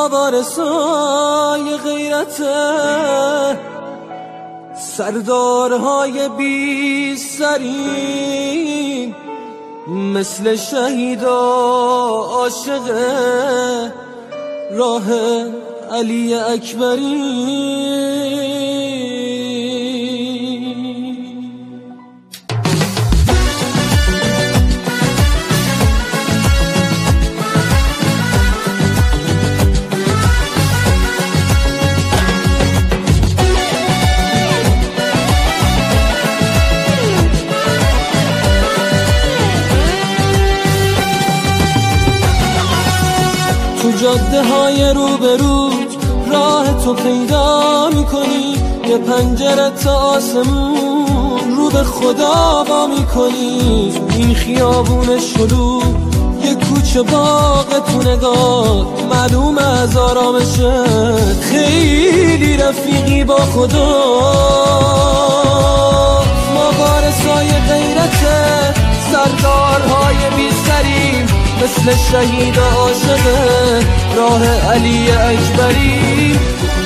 ما وارثای غیرته، سردارهای بی سریم، مثل شهیدا عاشق راه علی اکبری. تو جاده های روبرو راه تو پیدا میکنی، یه پنجره تا آسمون رو به خدا وا میکنی. این خیابون شلوغ یه کوچه باغ تو نگاه معلوم از آرامشه، خیلی رفیقی با خدا. ما وارثای غیرته، سردارهای بی سریم، مثل شهید عاشق راه علی اکبری.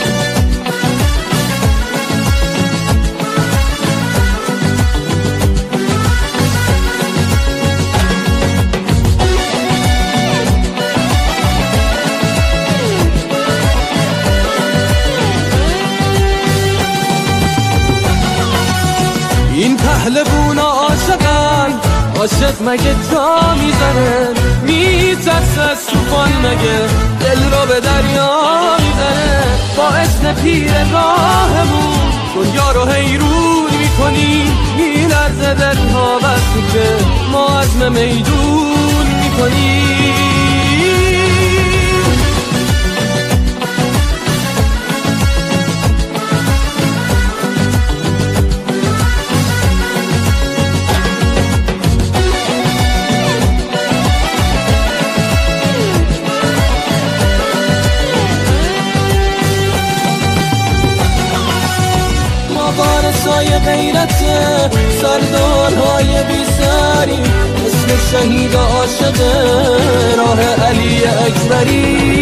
این پهلوونا عاشقن، عاشق مگه جا میزنه، میترسه از طوفان مگه دل را به دریا میزنه. با اسم پیر راهمون دنیا رو حیرون میکنی، میلرزه دلها وقتی که ما عزم میدون میکنی. وارثای غیرته، سردارهای بی سری، مثل شهید عاشق راه علی اکبری.